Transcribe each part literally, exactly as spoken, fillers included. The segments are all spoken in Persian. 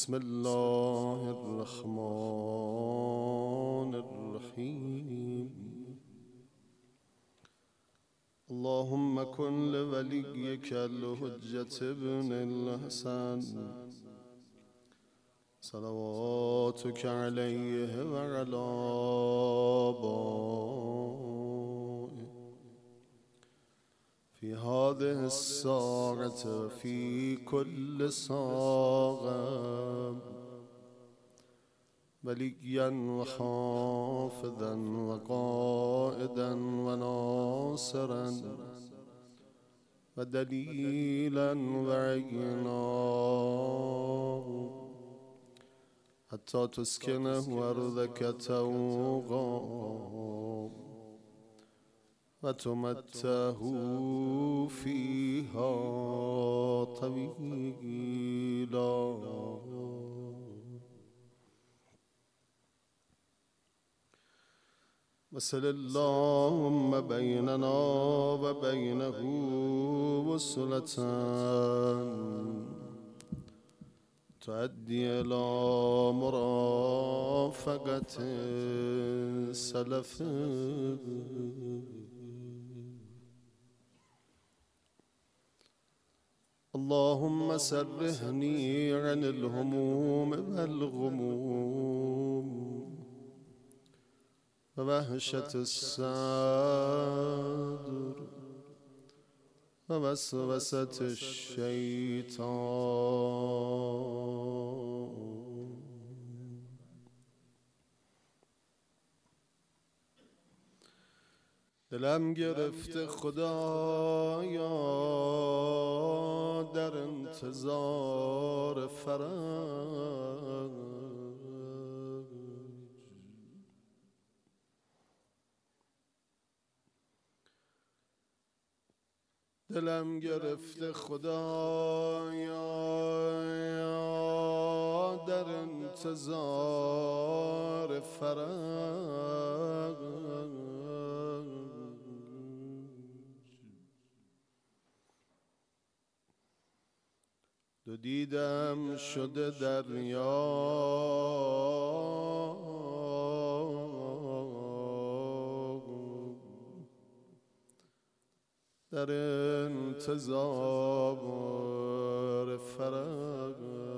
بسم الله الرحمن الرحيم. اللهم كن لوليك الحجة ابن الحسن صلواتك عليه وعلى آبائه في هذه الساعة في كل ساعة وليا وحافظا وقائدا وناصرا ودليلا وعينا حتى تسكنه أرضك توغا وتمته فيها طويلا. وصل اللهم بيننا وبينه وصلة تؤدي إلى مرافقة السلف اللهم سرهني عن الهموم والغموم ووهشة الصدر ووسوسة الشيطان. دلم گرفته خدایا در انتظار فرج، دلم گرفته خدایا در انتظار فرج، دو دیدم شده دریا در انتظار فرج.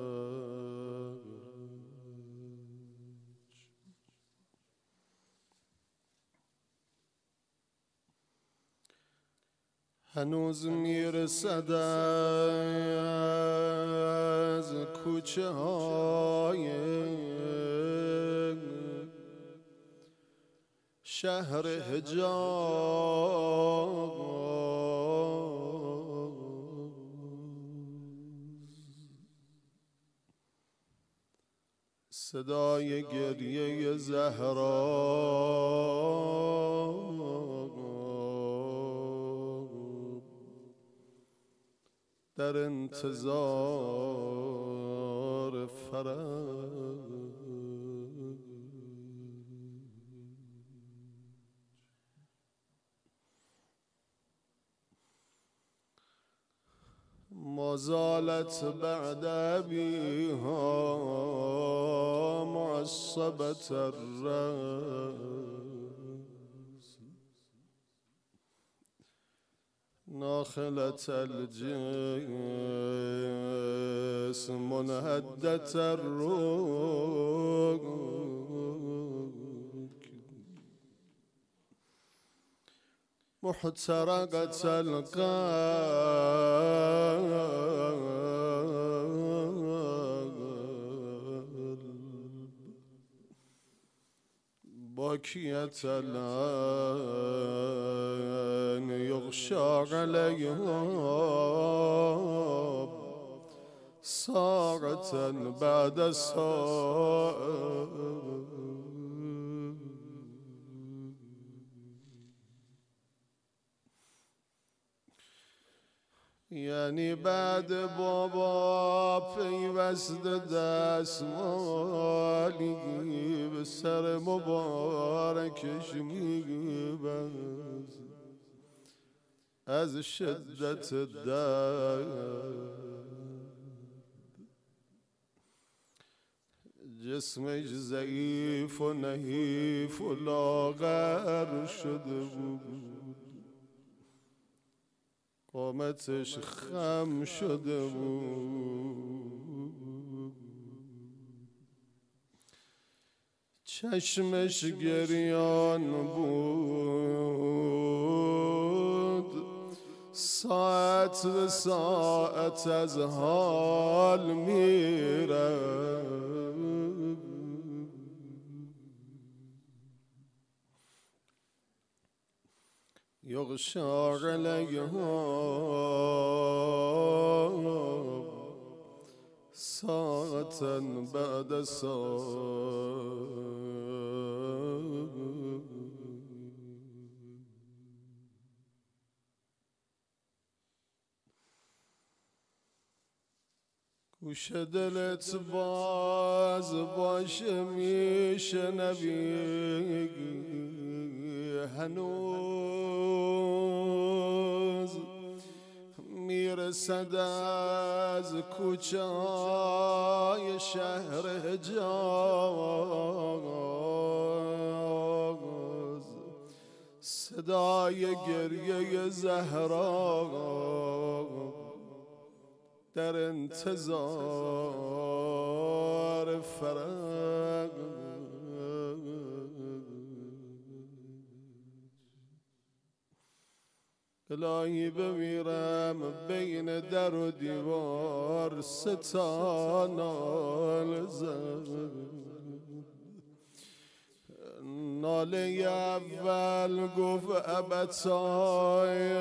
هنوز میرسد از کوچه های شهر حجاز صدای گریه زهرا در انتظار فرج. ما زالت بعد أبيها معصبة الرأس ناخلة الجسم منهدة الروح محترقة القلب باكية العين يغشى عليها ساعة بعد ساعة. یعنی بعد بابا پیوست دستمالی به سر مبارکش میبست از شدت درد جسمش ضعیف و نحیف و لاغر شده بود، قامتش خم شده بود، چشمش گریان بود، ساعت به ساعت از حال میره. یغشی علیها ساعة بعد ساعة. گوش دلت باز باشه میشنوی، هنوز میرسد از کوچه های شهر حجاز صدای گریه زهرا در انتظار فرج. الهی بمیرم بین در و دیوار ستا ناله زد. ناله اول گفت ابتای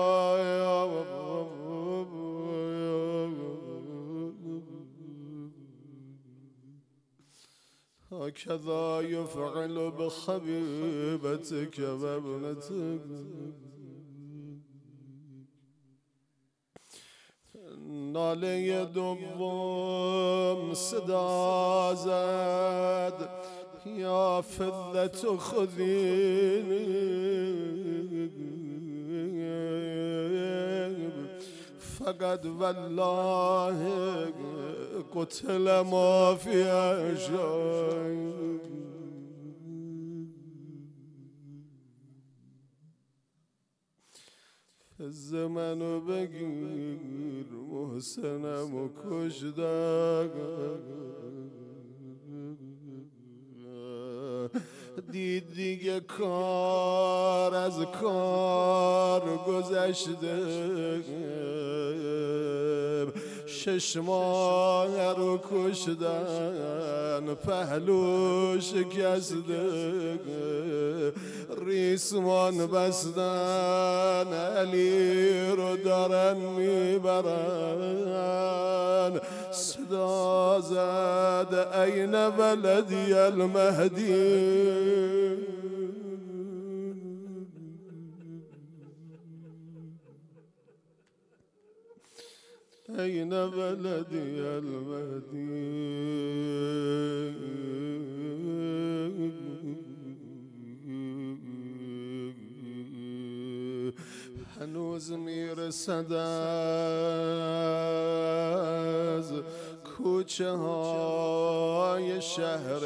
هكذا يفعل بخبيبتك وابنتك. ناله دوم صدا زد یا فضة خذینی فقد والله قتل ما فی عشاق. زمانو بگیر محسنمو کشدن. دید دیگه کار از کار گذشته، شش ماه رو کشدن، پهلو شکسته، ریسمان بستن، علی رو دارن میبرن. صدا زد این ولدی المهدی، این ولدی المهدی. هنوز میرسد از کوچه های شهر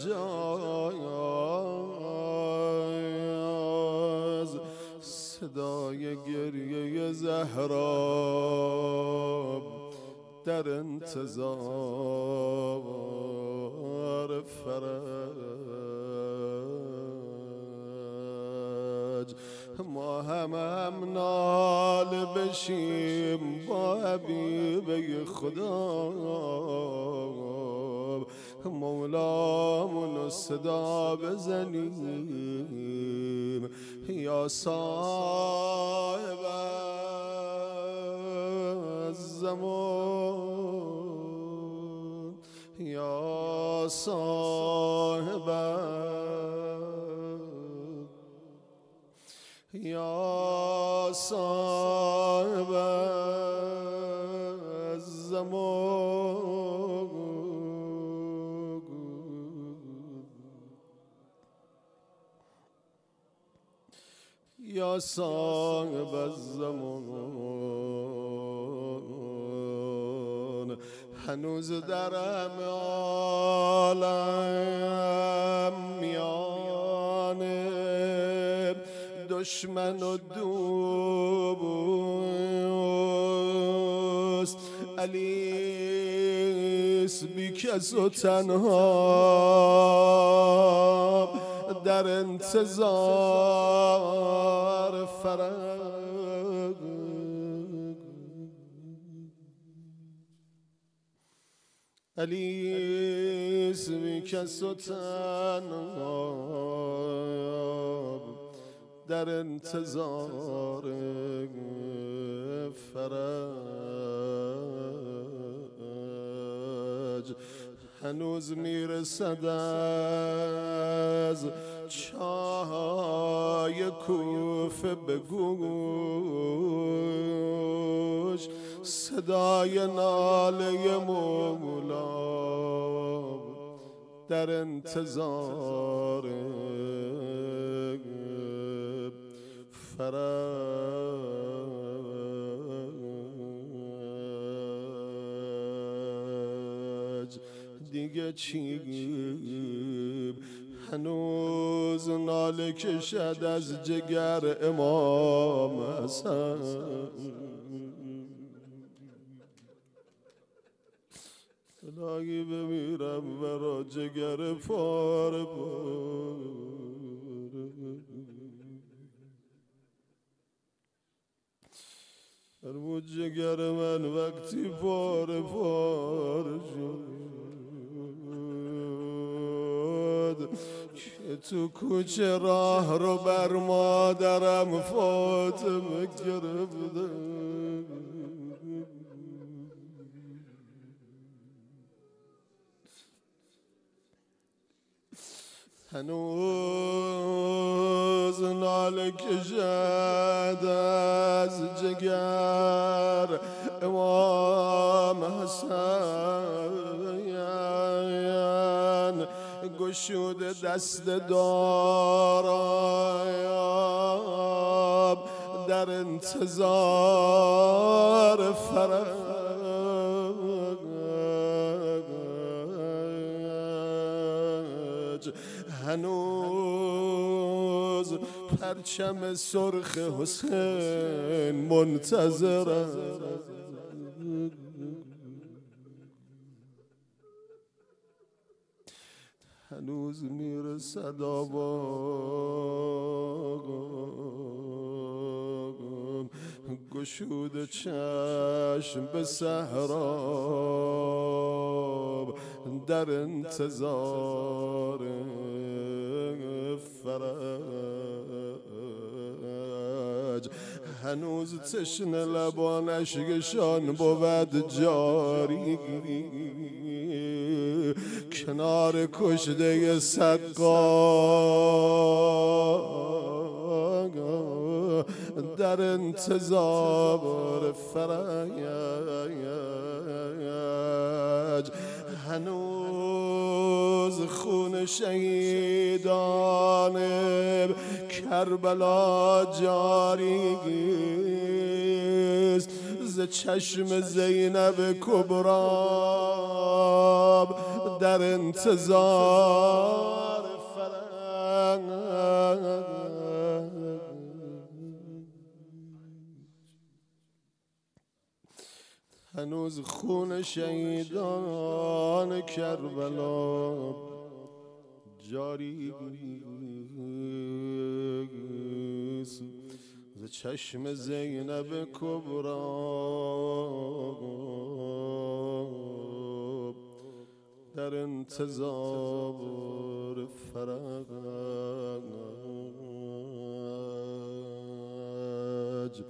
حجاز صدای گریه زهرا در انتظار فرج. ما هم هم ناله بشیم با حبیب خدا، مولامونو صدا بزنیم یا صاحب الزمان، یا صاحب یا صاحب الزمان. یا صاحب الزمان هنوز در همه عالم میان دشمن و دوست علیست بی کس و تنها در انتظار فرج علیست بی کس و تنها در انتظار فرج هنوز میرسد از چای کوفه به گوش صدای ناله مولا در انتظار فرج دیگه چی هنوز ناله کشد از جگر امام حسن الهی بمیرم برا جگر پاره پاره هر جگر من وقتی پاره پاره شد که تو کوچه راه رو بر مادرم فاطمه گرفته هنوز ناله کشد از جگر امام حسن گشود دست دارم در انتظار فرج هنوز پرچم سرخ حسین منتظر هنوز میرسد آباغم گشود چشم به صحرا در انتظار فرج هنوز تشنه لبانش گشان بود جاری کنار کشته سقا در انتظار فرج هنوز خون شهیدان کربلا جاری است ز چشم زینب کبرا در انتظار فرج هنوز خون شهیدان کربلا جاری است ز چشم زینب کبرا در انتظار فرج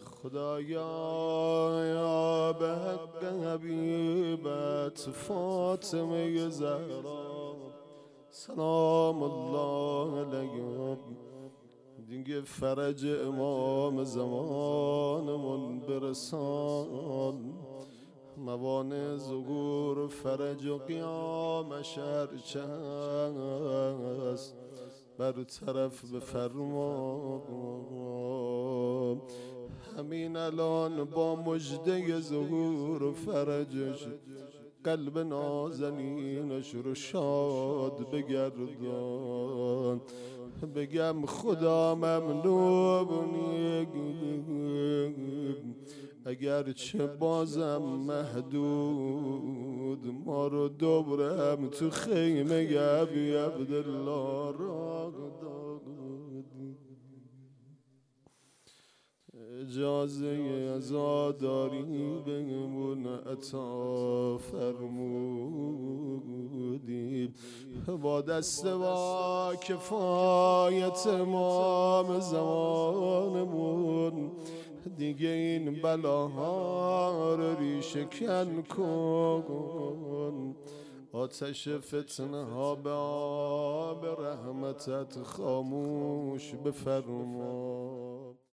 خدایا به حق حبیبت فاطمه زهرا سلام الله علیها دیگه فرج امام زمانمون برسان موانع ظهور فرج و قیامش هرچه هست برطرف بفرما همین الان با مژده ظهور فرجش قلب نازنینش رو شاد بگردان. بگم خدا ممنونی اگر چه بازم محدود، ما رو دوبرم تو خیمه ابی عبدالله را دادی. اجازه عزاداری بهمون عطا فرمودی، با دست با کفایت امام زمانمون دیگه این بلاها رو ریشه کن کن. آتش فتنه ها به آب رحمتت خاموش بفرما.